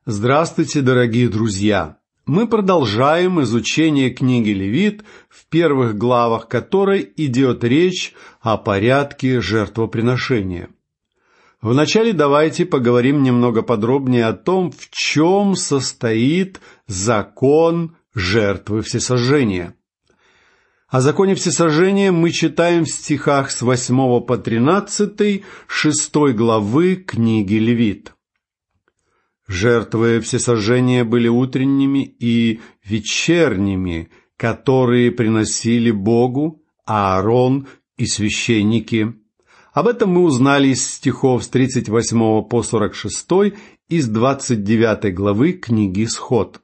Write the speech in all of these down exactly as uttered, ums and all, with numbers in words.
Здравствуйте, дорогие друзья! Мы продолжаем изучение книги Левит, в первых главах которой идет речь о порядке жертвоприношения. Вначале давайте поговорим немного подробнее о том, в чем состоит закон жертвы всесожжения. О законе всесожжения мы читаем в стихах с восьмого по тринадцатый шестой главы книги Левит. Жертвы всесожжения были утренними и вечерними, которые приносили Богу Аарон и священники. Об этом мы узнали из стихов с тридцать восьмого по сорок шестой из двадцать девятой главы книги Исход.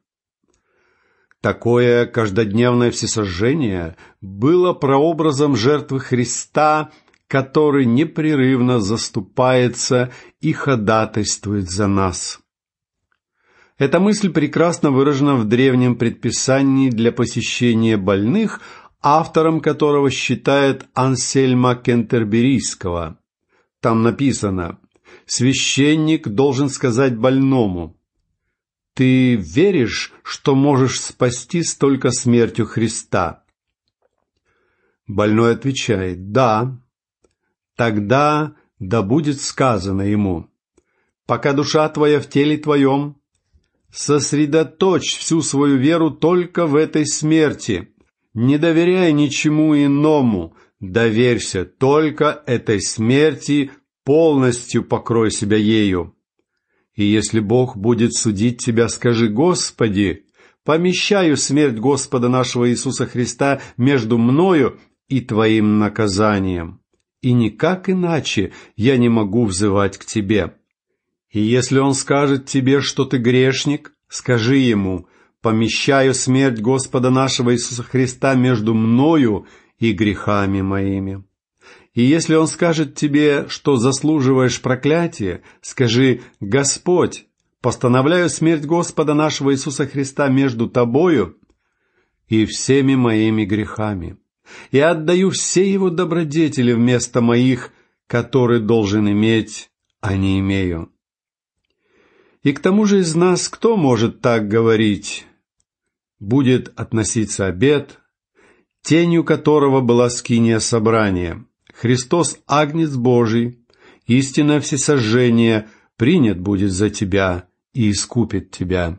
Такое каждодневное всесожжение было прообразом жертвы Христа, который непрерывно заступается и ходатайствует за нас. Эта мысль прекрасно выражена в древнем предписании для посещения больных, автором которого считает Ансельма Кентерберийского. Там написано: «Священник должен сказать больному: ты веришь, что можешь спастись только смертью Христа?» Больной отвечает: «Да». Тогда да будет сказано ему: «Пока душа твоя в теле твоем, сосредоточь всю свою веру только в этой смерти, не доверяй ничему иному, доверься только этой смерти, полностью покрой себя ею. И если Бог будет судить тебя, скажи: Господи, помещаю смерть Господа нашего Иисуса Христа между мною и Твоим наказанием, и никак иначе я не могу взывать к Тебе. И если он скажет тебе, что ты грешник, скажи ему: помещаю смерть Господа нашего Иисуса Христа между мною и грехами моими. И если он скажет тебе, что заслуживаешь проклятия, скажи: Господь, постановляю смерть Господа нашего Иисуса Христа между тобою и всеми моими грехами, и отдаю все его добродетели вместо моих, которые должен иметь, а не имею. И к тому же из нас кто может так говорить? Будет относиться обет, тенью которого была скиния собрания. Христос, Агнец Божий, истинное всесожжение, принят будет за тебя и искупит тебя.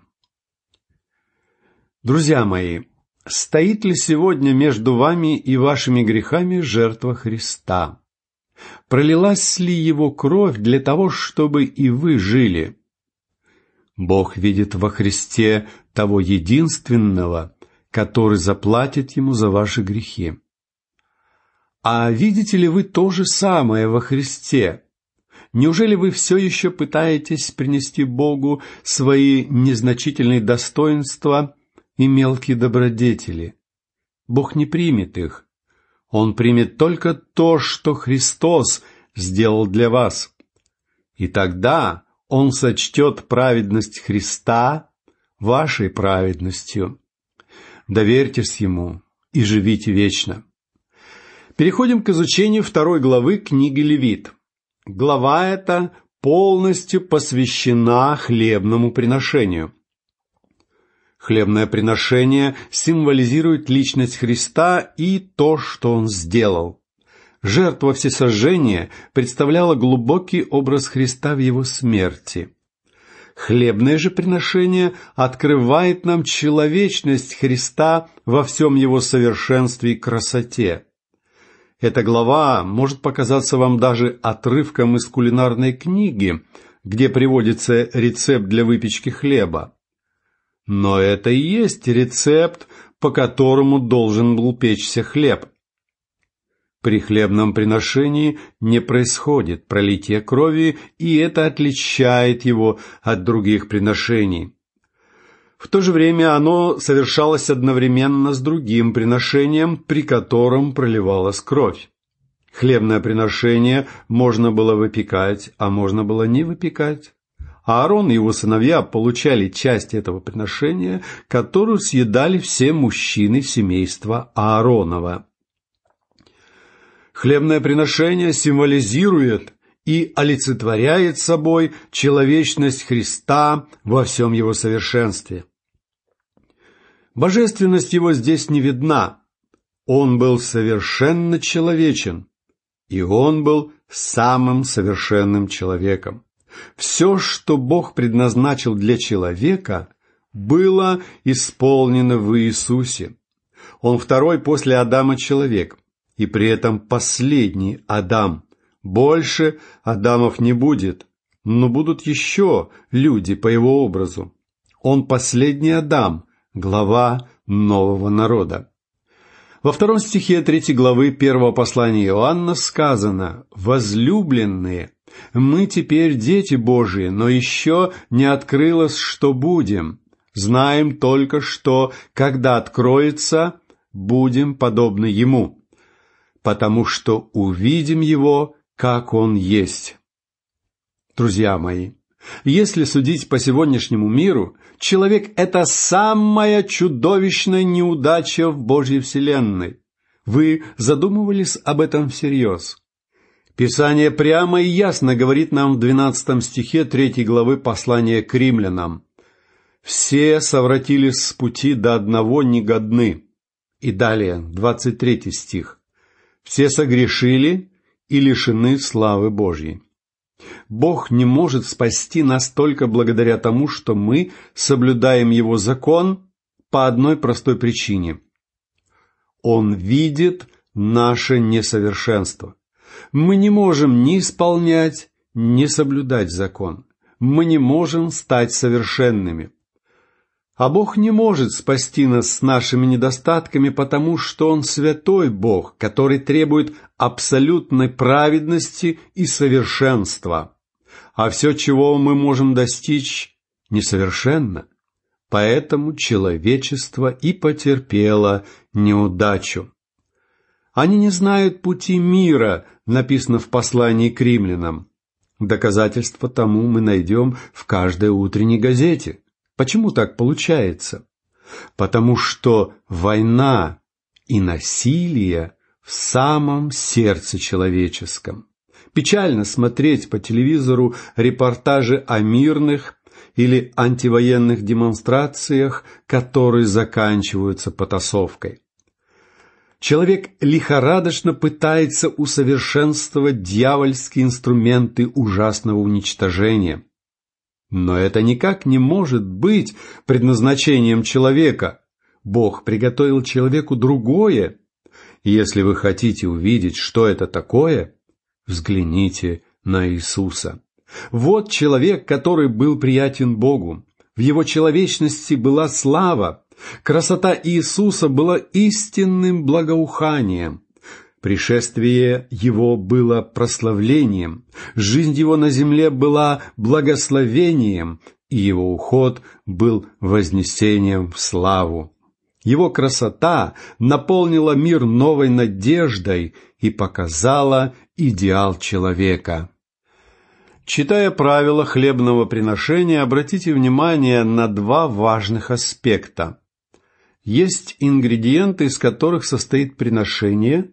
Друзья мои, стоит ли сегодня между вами и вашими грехами жертва Христа? Пролилась ли Его кровь для того, чтобы и вы жили? Бог видит во Христе того единственного, который заплатит Ему за ваши грехи. А видите ли вы то же самое во Христе? Неужели вы все еще пытаетесь принести Богу свои незначительные достоинства и мелкие добродетели? Бог не примет их. Он примет только то, что Христос сделал для вас. И тогда Он сочтет праведность Христа вашей праведностью. Доверьтесь Ему и живите вечно. Переходим к изучению второй главы книги Левит. Глава эта полностью посвящена хлебному приношению. Хлебное приношение символизирует личность Христа и то, что Он сделал. Жертва всесожжения представляла глубокий образ Христа в Его смерти. Хлебное же приношение открывает нам человечность Христа во всем Его совершенстве и красоте. Эта глава может показаться вам даже отрывком из кулинарной книги, где приводится рецепт для выпечки хлеба. Но это и есть рецепт, по которому должен был печься хлеб. При хлебном приношении не происходит пролитие крови, и это отличает его от других приношений. В то же время оно совершалось одновременно с другим приношением, при котором проливалась кровь. Хлебное приношение можно было выпекать, а можно было не выпекать. Аарон и его сыновья получали часть этого приношения, которую съедали все мужчины семейства Ааронова. Хлебное приношение символизирует и олицетворяет собой человечность Христа во всем его совершенстве. Божественность его здесь не видна. Он был совершенно человечен, и он был самым совершенным человеком. Все, что Бог предназначил для человека, было исполнено в Иисусе. Он второй после Адама человек, и при этом последний Адам. Больше Адамов не будет, но будут еще люди по его образу. Он последний Адам, глава нового народа. Во втором стихе третьей главы первого послания Иоанна сказано: «Возлюбленные, мы теперь дети Божии, но еще не открылось, что будем. Знаем только, что, когда откроется, будем подобны Ему, потому что увидим Его, как Он есть». Друзья мои, если судить по сегодняшнему миру, человек – это самая чудовищная неудача в Божьей вселенной. Вы задумывались об этом всерьез? Писание прямо и ясно говорит нам в двенадцатом стихе третьей главы послания к римлянам: «Все совратились с пути до одного негодны». И далее, двадцать третий стих: «Все согрешили и лишены славы Божьей». Бог не может спасти нас только благодаря тому, что мы соблюдаем Его закон по одной простой причине. Он видит наше несовершенство. Мы не можем ни исполнять, ни соблюдать закон. Мы не можем стать совершенными. А Бог не может спасти нас с нашими недостатками, потому что Он святой Бог, который требует абсолютной праведности и совершенства. А все, чего мы можем достичь, несовершенно. Поэтому человечество и потерпело неудачу. Они не знают пути мира, написано в послании к римлянам. Доказательства тому мы найдем в каждой утренней газете. Почему так получается? Потому что война и насилие в самом сердце человеческом. Печально смотреть по телевизору репортажи о мирных или антивоенных демонстрациях, которые заканчиваются потасовкой. Человек лихорадочно пытается усовершенствовать дьявольские инструменты ужасного уничтожения. Но это никак не может быть предназначением человека. Бог приготовил человеку другое. Если вы хотите увидеть, что это такое, взгляните на Иисуса. Вот человек, который был приятен Богу. В его человечности была слава. Красота Иисуса была истинным благоуханием. Пришествие Его было прославлением, жизнь Его на земле была благословением, и Его уход был вознесением в славу. Его красота наполнила мир новой надеждой и показала идеал человека. Читая правила хлебного приношения, обратите внимание на два важных аспекта. Есть ингредиенты, из которых состоит приношение,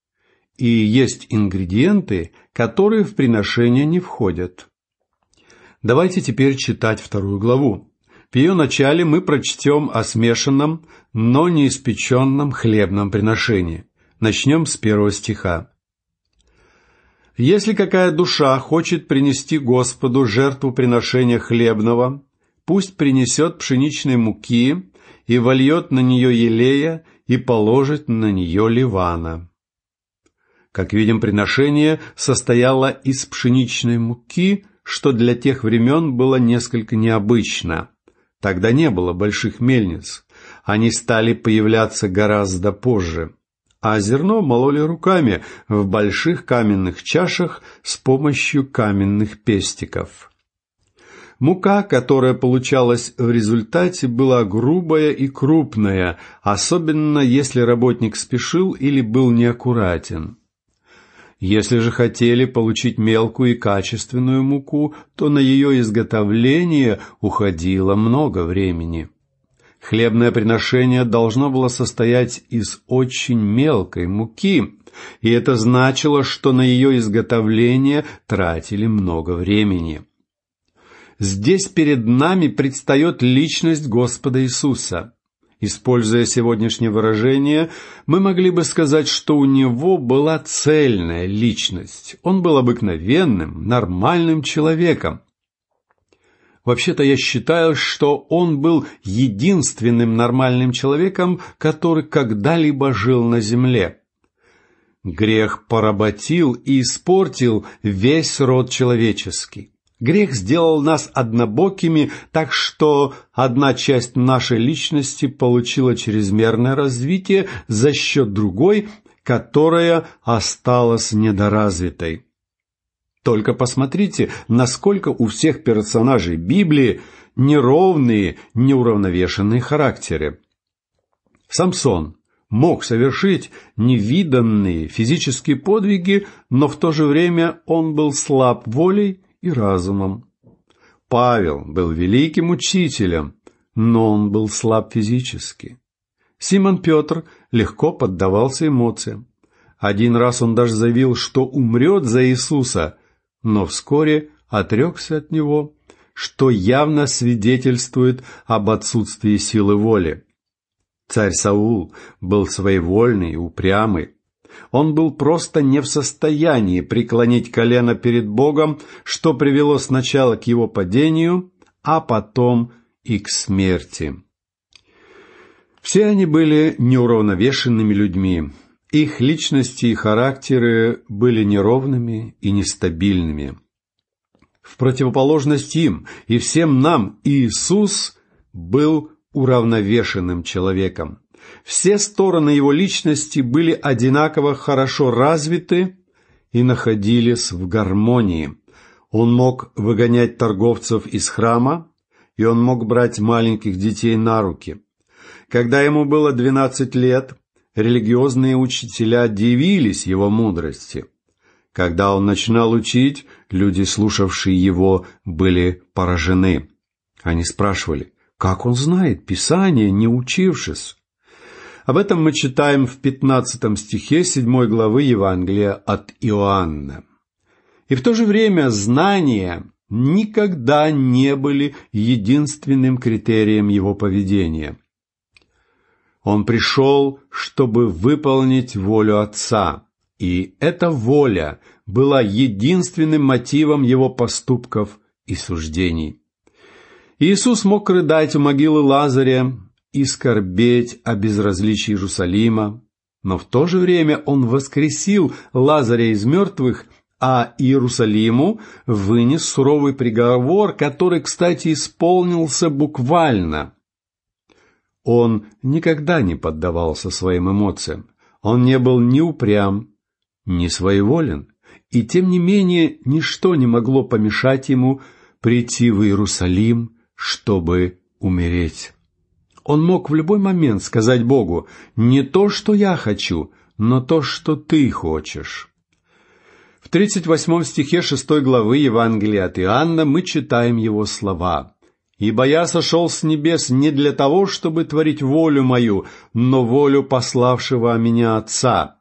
и есть ингредиенты, которые в приношение не входят. Давайте теперь читать вторую главу. В ее начале мы прочтем о смешанном, но не испеченном хлебном приношении. Начнем с первого стиха. «Если какая душа хочет принести Господу жертву приношения хлебного, пусть принесет пшеничной муки и вольет на нее елея и положит на нее ливана». Как видим, приношение состояло из пшеничной муки, что для тех времен было несколько необычно. Тогда не было больших мельниц, они стали появляться гораздо позже, а зерно мололи руками в больших каменных чашах с помощью каменных пестиков. Мука, которая получалась в результате, была грубая и крупная, особенно если работник спешил или был неаккуратен. Если же хотели получить мелкую и качественную муку, то на ее изготовление уходило много времени. Хлебное приношение должно было состоять из очень мелкой муки, и это значило, что на ее изготовление тратили много времени. Здесь перед нами предстает личность Господа Иисуса. Используя сегодняшнее выражение, мы могли бы сказать, что у него была цельная личность. Он был обыкновенным, нормальным человеком. Вообще-то я считаю, что он был единственным нормальным человеком, который когда-либо жил на земле. Грех поработил и испортил весь род человеческий. Грех сделал нас однобокими, так что одна часть нашей личности получила чрезмерное развитие за счет другой, которая осталась недоразвитой. Только посмотрите, насколько у всех персонажей Библии неровные, неуравновешенные характеры. Самсон мог совершить невиданные физические подвиги, но в то же время он был слаб волей и разумом. Павел был великим учителем, но он был слаб физически. Симон Петр легко поддавался эмоциям. Один раз он даже заявил, что умрет за Иисуса, но вскоре отрекся от него, что явно свидетельствует об отсутствии силы воли. Царь Саул был своевольный и упрямый. Он был просто не в состоянии преклонить колено перед Богом, что привело сначала к его падению, а потом и к смерти. Все они были неуравновешенными людьми. Их личности и характеры были неровными и нестабильными. В противоположность им и всем нам Иисус был уравновешенным человеком. Все стороны его личности были одинаково хорошо развиты и находились в гармонии. Он мог выгонять торговцев из храма, и он мог брать маленьких детей на руки. Когда ему было двенадцать лет, религиозные учителя дивились его мудрости. Когда он начинал учить, люди, слушавшие его, были поражены. Они спрашивали, как он знает Писание, не учившись? Об этом мы читаем в пятнадцатом стихе седьмой главы Евангелия от Иоанна. И в то же время знания никогда не были единственным критерием его поведения. Он пришел, чтобы выполнить волю Отца, и эта воля была единственным мотивом его поступков и суждений. Иисус мог рыдать у могилы Лазаря и скорбеть о безразличии Иерусалима, но в то же время он воскресил Лазаря из мертвых, а Иерусалиму вынес суровый приговор, который, кстати, исполнился буквально. Он никогда не поддавался своим эмоциям, он не был ни упрям, ни своеволен, и тем не менее ничто не могло помешать ему прийти в Иерусалим, чтобы умереть. Он мог в любой момент сказать Богу: «Не то, что я хочу, но то, что ты хочешь». В тридцать восьмом стихе шестой главы Евангелия от Иоанна мы читаем его слова: «Ибо я сошел с небес не для того, чтобы творить волю мою, но волю пославшего меня Отца».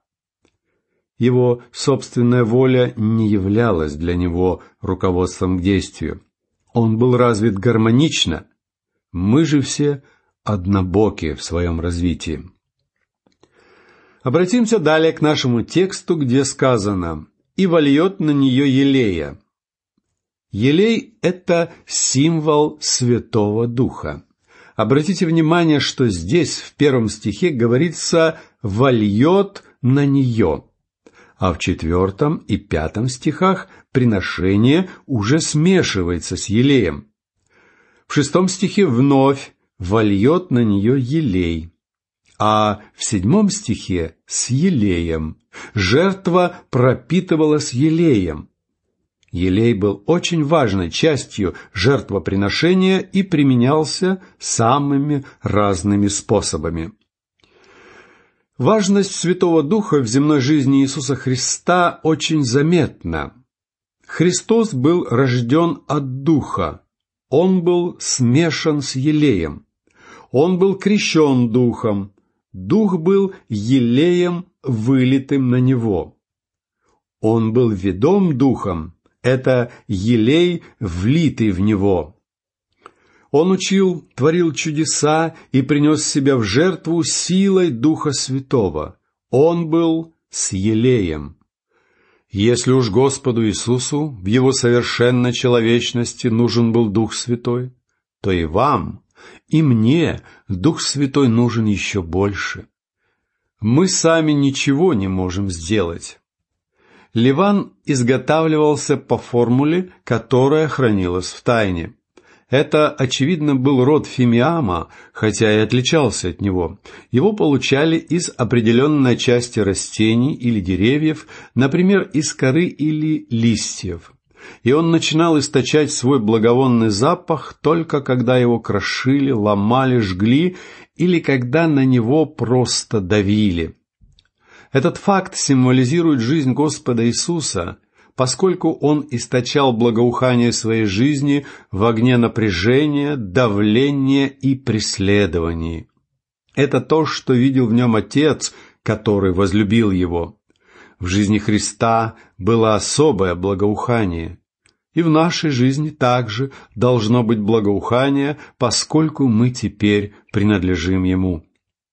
Его собственная воля не являлась для него руководством к действию. Он был развит гармонично. Мы же все однобоки в своем развитии. Обратимся далее к нашему тексту, где сказано: «И вольет на нее елея». Елей – это символ Святого Духа. Обратите внимание, что здесь в первом стихе говорится «вольет на нее», а в четвертом и пятом стихах приношение уже смешивается с елеем. В шестом стихе вновь «вольет на нее елей», а в седьмом стихе с елеем. Жертва пропитывалась елеем. Елей был очень важной частью жертвоприношения и применялся самыми разными способами. Важность Святого Духа в земной жизни Иисуса Христа очень заметна. Христос был рожден от Духа. Он был смешан с елеем. Он был крещен Духом. Дух был елеем вылитым на него. Он был ведом Духом, это елей, влитый в него. Он учил, творил чудеса и принес себя в жертву силой Духа Святого. Он был с елеем. Если уж Господу Иисусу в Его совершенной человечности нужен был Дух Святой, то и вам, и мне Дух Святой нужен еще больше. Мы сами ничего не можем сделать. Ливан изготавливался по формуле, которая хранилась в тайне. Это, очевидно, был род фимиама, хотя и отличался от него. Его получали из определенной части растений или деревьев, например, из коры или листьев. И он начинал источать свой благовонный запах только когда его крошили, ломали, жгли или когда на него просто давили. Этот факт символизирует жизнь Господа Иисуса, поскольку Он источал благоухание своей жизни в огне напряжения, давления и преследований. Это то, что видел в нем Отец, который возлюбил Его. В жизни Христа было особое благоухание. И в нашей жизни также должно быть благоухание, поскольку мы теперь принадлежим Ему.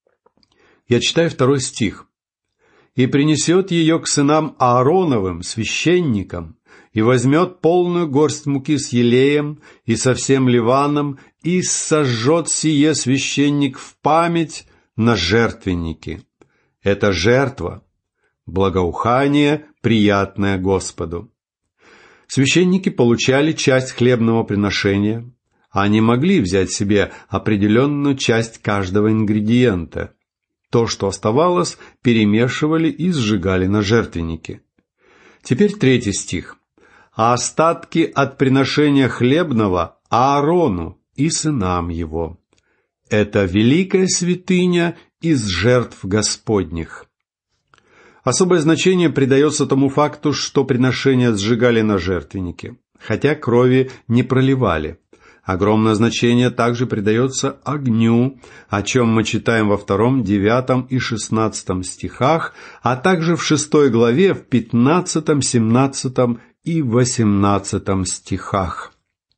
Я читаю второй стих. «И принесет ее к сынам Аароновым, священникам, и возьмет полную горсть муки с елеем и со всем ливаном, и сожжет сие священник в память на жертвеннике». Это жертва, благоухание, приятное Господу. Священники получали часть хлебного приношения, а они могли взять себе определенную часть каждого ингредиента. То, что оставалось, перемешивали и сжигали на жертвеннике. Теперь третий стих. «А остатки от приношения хлебного Аарону и сынам его». Это великая святыня из жертв Господних. Особое значение придается тому факту, что приношения сжигали на жертвеннике, хотя крови не проливали. Огромное значение также придается огню, о чем мы читаем во втором, девятом и шестнадцатом стихах, а также в шестой главе, в пятнадцатом, семнадцатом и восемнадцатом стихах.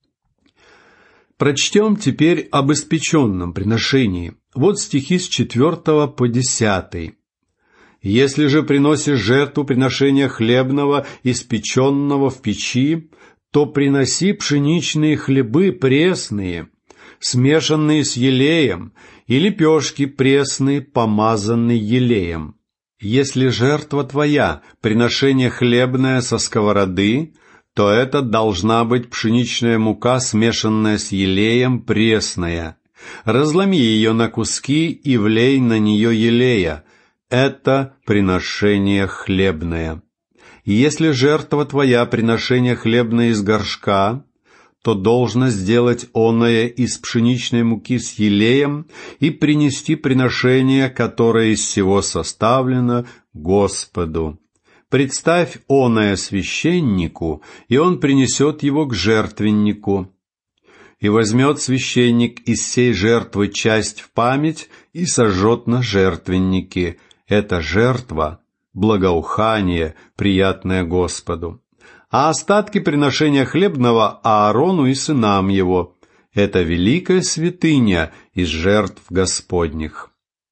Прочтем теперь об испеченном приношении. Вот стихи с четвертого по десятый. «Если же приносишь жертву приношения хлебного, испеченного в печи, то приноси пшеничные хлебы пресные, смешанные с елеем, и лепешки пресные, помазанные елеем. Если жертва твоя приношение хлебное со сковороды, то это должна быть пшеничная мука, смешанная с елеем, пресная. Разломи ее на куски и влей на нее елея. Это приношение хлебное. Если жертва твоя приношение хлебное из горшка, то должно сделать оное из пшеничной муки с елеем и принести приношение, которое из всего составлено, Господу. Представь оное священнику, и он принесет его к жертвеннику. И возьмет священник из сей жертвы часть в память и сожжет на жертвеннике. Это жертва, благоухание, приятное Господу. А остатки приношения хлебного Аарону и сынам его. Это великая святыня из жертв Господних.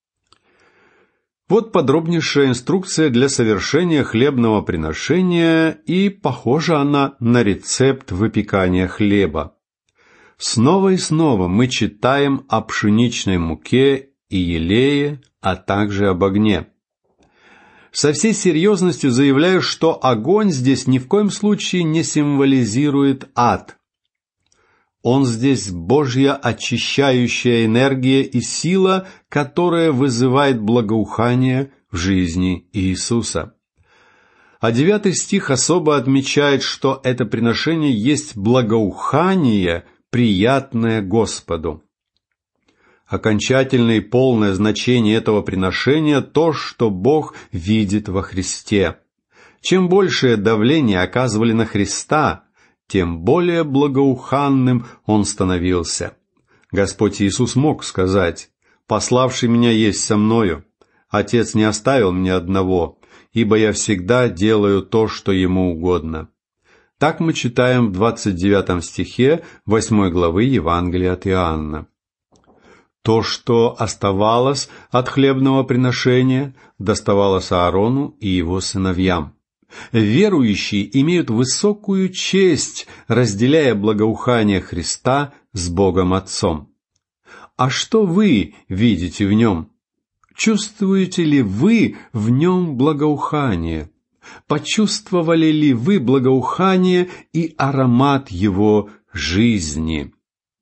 Вот подробнейшая инструкция для совершения хлебного приношения, и похожа она на рецепт выпекания хлеба. Снова и снова мы читаем о пшеничной муке и елее, а также об огне. Со всей серьезностью заявляю, что огонь здесь ни в коем случае не символизирует ад. Он здесь Божья очищающая энергия и сила, которая вызывает благоухание в жизни Иисуса. А девятый стих особо отмечает, что это приношение есть благоухание, приятное Господу. Окончательное и полное значение этого приношения – то, что Бог видит во Христе. Чем большее давление оказывали на Христа, тем более благоуханным Он становился. Господь Иисус мог сказать: «Пославший меня есть со мною», Отец не оставил меня одного, ибо я всегда делаю то, что ему угодно». Так мы читаем в двадцать девятом стихе восьмой главы Евангелия от Иоанна. То, что оставалось от хлебного приношения, доставалось Аарону и его сыновьям. Верующие имеют высокую честь, разделяя благоухание Христа с Богом Отцом. А что вы видите в нем? Чувствуете ли вы в нем благоухание? Почувствовали ли вы благоухание и аромат его жизни?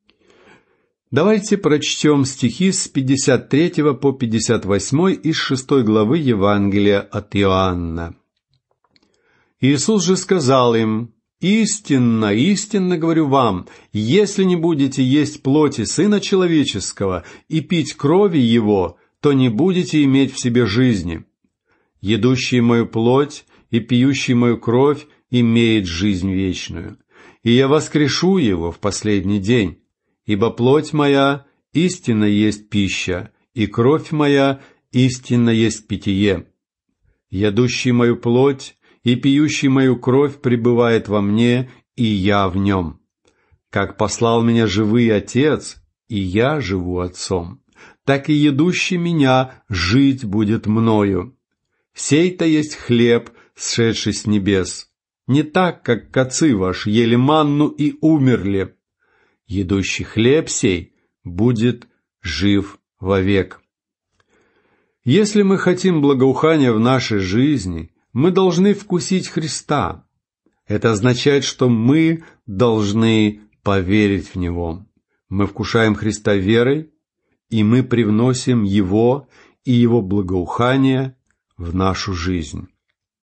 Давайте прочтем стихи с пятьдесят третьего по пятьдесят восьмой из шестой главы Евангелия от Иоанна. «Иисус же сказал им: истинно, истинно говорю вам, если не будете есть плоти Сына Человеческого и пить крови Его, то не будете иметь в себе жизни. Едущий мою плоть и пьющий мою кровь имеет жизнь вечную, и я воскрешу его в последний день. Ибо плоть моя истинно есть пища, и кровь моя истинно есть питье. Едущий мою плоть и пьющий мою кровь пребывает во мне, и я в нем. Как послал меня живый Отец, и я живу Отцом, так и едущий меня жить будет мною. Сей-то есть хлеб, сшедший с небес, не так, как отцы ваши ели манну и умерли. Едущий хлеб сей будет жив вовек». Если мы хотим благоухания в нашей жизни, мы должны вкусить Христа. Это означает, что мы должны поверить в Него. Мы вкушаем Христа верой, и мы привносим Его и Его благоухание в нашу жизнь.